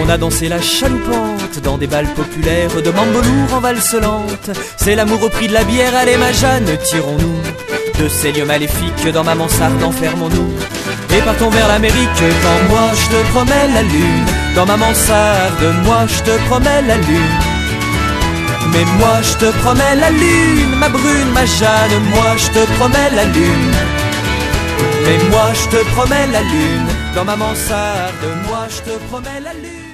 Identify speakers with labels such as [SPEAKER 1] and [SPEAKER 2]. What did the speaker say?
[SPEAKER 1] On a dansé la chaloupante dans des bals populaires de mambo lourd en valse lente. C'est l'amour au prix de la bière, allez ma Jeanne, tirons-nous de ces lieux maléfiques, dans ma mansarde enfermons-nous. Et partons vers l'Amérique, quand moi je te promets la lune. Dans ma mansarde, moi je te promets la lune. Mais moi je te promets la lune, ma brune, ma Jeanne, moi je te promets la lune. Mais moi je te promets la lune, dans ma mansarde, moi je te promets la lune.